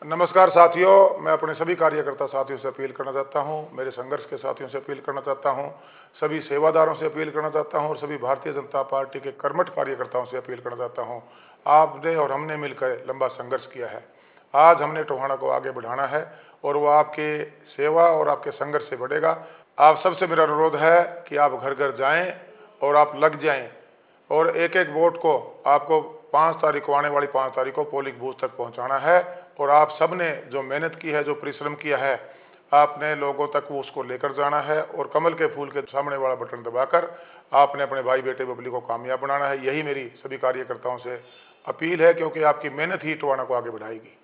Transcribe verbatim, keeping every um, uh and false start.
नमस्कार साथियों, मैं अपने सभी कार्यकर्ता साथियों से अपील करना चाहता हूं, मेरे संघर्ष के साथियों से अपील करना चाहता हूं, सभी सेवादारों से अपील करना चाहता हूं और सभी भारतीय जनता पार्टी के कर्मठ कार्यकर्ताओं से अपील करना चाहता हूं। आपने और हमने मिलकर लंबा संघर्ष किया है। आज हमने टोहाना को आगे बढ़ाना है और वो आपके सेवा और आपके संघर्ष से बढ़ेगा। आप सबसे मेरा अनुरोध है कि आप घर घर जाएं और आप लग जाएं और एक एक वोट को आपको पाँच तारीख को, आने वाली पाँच तारीख को पोलिंग बूथ तक पहुंचाना है। और आप सब ने जो मेहनत की है, जो परिश्रम किया है, आपने लोगों तक वो उसको लेकर जाना है और कमल के फूल के सामने वाला बटन दबाकर आपने अपने भाई बेटे बबली को कामयाब बनाना है। यही मेरी सभी कार्यकर्ताओं से अपील है, क्योंकि आपकी मेहनत ही टोहाना को आगे बढ़ाएगी।